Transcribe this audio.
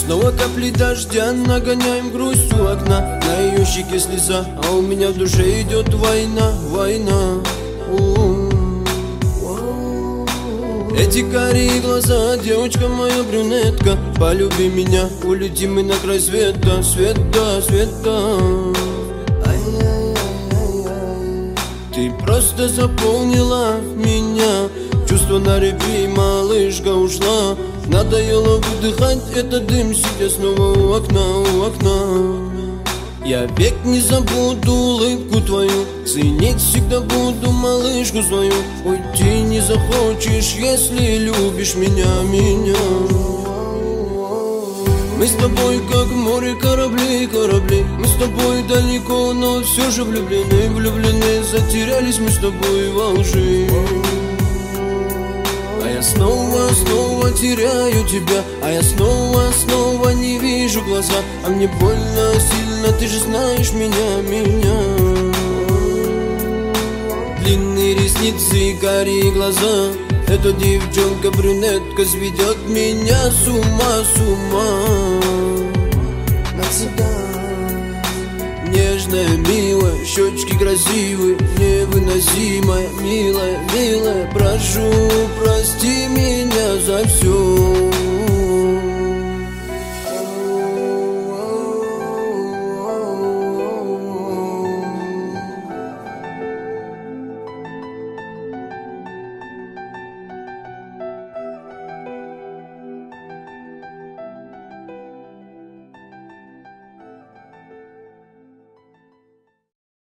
Снова капли дождя, нагоняем грусть у окна. На ее щеке слеза, а у меня в душе идет война, война. Эти карие глаза, девочка моя брюнетка, полюби меня, улетим мы на край света, света, света. Ты просто заполнила меня, чувство на репи, малышка ушла. Надоело выдыхать этот дым, сидя снова у окна. Я век не забуду улыбку твою, ценить всегда буду малышку свою. Уйти не захочешь, если любишь меня. Мы с тобой как в море корабли. Мы с тобой далеко, но все же влюблены. Затерялись мы с тобой во лжи. А я снова теряю тебя, а я снова не вижу глаза. А мне больно сильно, ты же знаешь меня. Длинные ресницы и карие глаза, эта девчонка-брюнетка сведет меня с ума. Навсегда. Нежная, милая, щечки красивые, невыносимая, милая. Прошу, прости меня за все.